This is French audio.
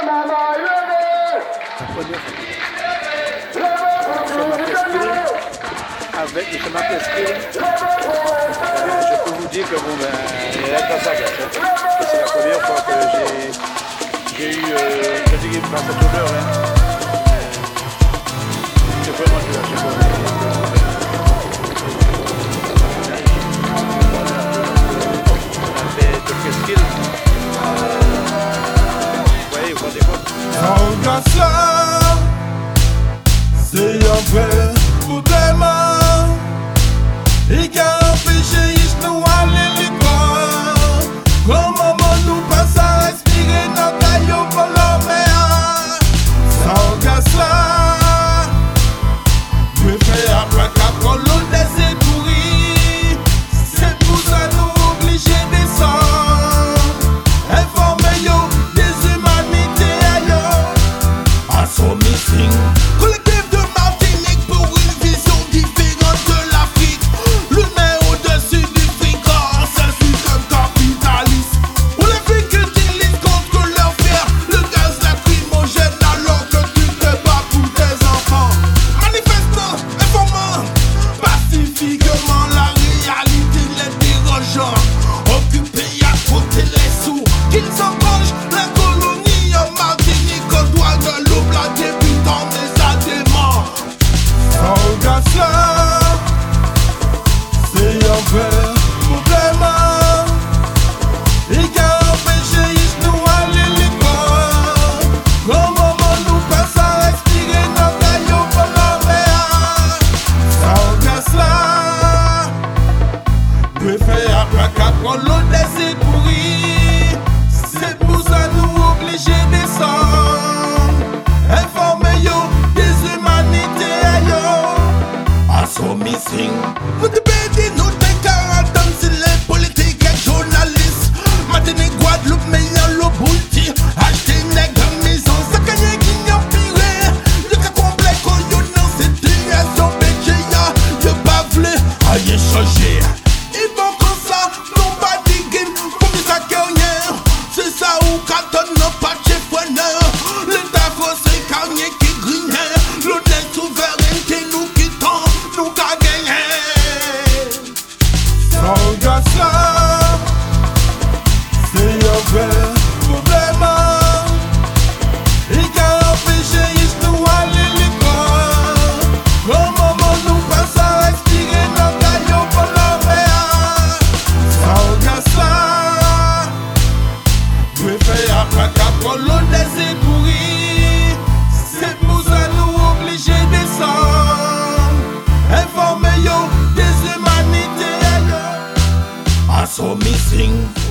Avec le chemin presqu'île, je peux vous dire que bon, il y a de ça. C'est la première fois que j'ai eu je dis pas cette odeur. C'est vraiment du de presqu'île. Vous voyez quoi? Sans grâce là, c'est un vrai problème. Et qu'a empêché nous aller l'école. Comment nous passe à respirer dans ta yo pour l'homme. Sans gaz là, je fais après qu'après l'eau des ébouris. C'est pour ça nous obligés de descendre. Informer yo des humanités ailleurs. À son meeting. L'eau des ébouris, c'est pour ça nous obligés de descendre. Informer yo des humanités ailleurs. À son missing, vous débêtez nous des quarantaines si les politiques et journalistes. Maintenant Guadeloupe, mais y'a l'eau bouti. Acheter nègre maison, ça gagne qui n'y a pire. Le cas complet qu'on y a dans cette situation, béché y'a, y'a pas voulu, aïe changer. L'eau des ébouris, c'est pour ça nous obligés de descendre. Informer yo des humanités ailleurs. À son missing.